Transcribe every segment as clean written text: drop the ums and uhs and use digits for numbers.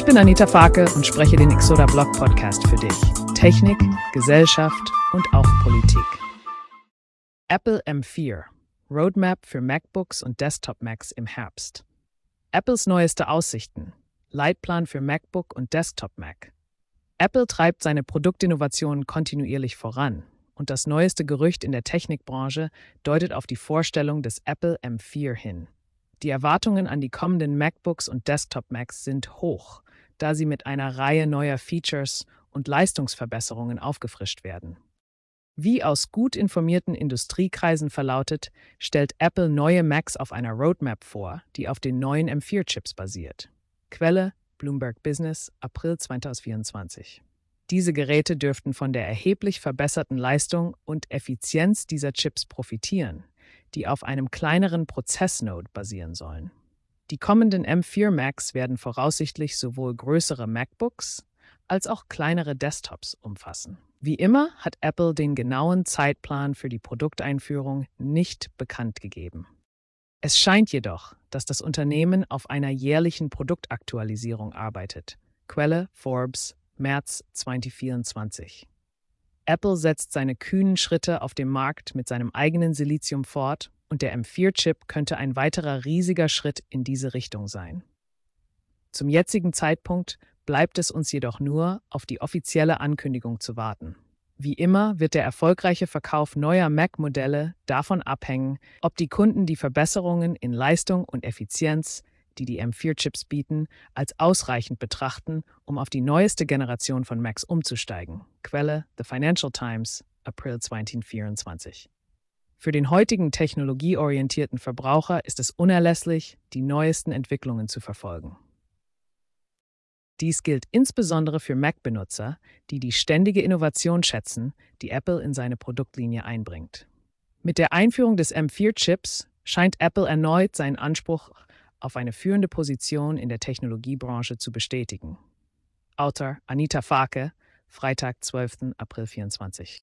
bin Anita Farke und spreche den Exoda Blog Podcast für dich. Technik, Gesellschaft und auch Politik. Apple M4 – Roadmap für MacBooks und Desktop-Macs im Herbst. Apples neueste Aussichten – Leitplan für MacBook und Desktop-Mac. Apple treibt seine Produktinnovationen kontinuierlich voran und das neueste Gerücht in der Technikbranche deutet auf die Vorstellung des Apple M4 hin. Die Erwartungen an die kommenden MacBooks und Desktop-Macs sind hoch, da sie mit einer Reihe neuer Features und Leistungsverbesserungen aufgefrischt werden. Wie aus gut informierten Industriekreisen verlautet, stellt Apple neue Macs auf einer Roadmap vor, die auf den neuen M4-Chips basiert. Quelle: Bloomberg Business, April 2024. Diese Geräte dürften von der erheblich verbesserten Leistung und Effizienz dieser Chips profitieren, die auf einem kleineren Prozessnode basieren sollen. Die kommenden M4 Macs werden voraussichtlich sowohl größere MacBooks als auch kleinere Desktops umfassen. Wie immer hat Apple den genauen Zeitplan für die Produkteinführung nicht bekannt gegeben. Es scheint jedoch, dass das Unternehmen auf einer jährlichen Produktaktualisierung arbeitet. Quelle: Forbes, März 2024. Apple setzt seine kühnen Schritte auf dem Markt mit seinem eigenen Silizium fort und der M4-Chip könnte ein weiterer riesiger Schritt in diese Richtung sein. Zum jetzigen Zeitpunkt bleibt es uns jedoch nur, auf die offizielle Ankündigung zu warten. Wie immer wird der erfolgreiche Verkauf neuer Mac-Modelle davon abhängen, ob die Kunden die Verbesserungen in Leistung und Effizienz, die die M4-Chips bieten, als ausreichend betrachten, um auf die neueste Generation von Macs umzusteigen. Quelle: The Financial Times, April 2024. Für den heutigen technologieorientierten Verbraucher ist es unerlässlich, die neuesten Entwicklungen zu verfolgen. Dies gilt insbesondere für Mac-Benutzer, die die ständige Innovation schätzen, die Apple in seine Produktlinie einbringt. Mit der Einführung des M4-Chips scheint Apple erneut seinen Anspruch auf eine führende Position in der Technologiebranche zu bestätigen. Autor Anita Farke, Freitag, 12. April 2024.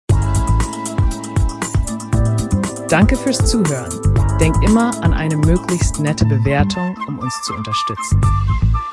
Danke fürs Zuhören. Denk immer an eine möglichst nette Bewertung, um uns zu unterstützen.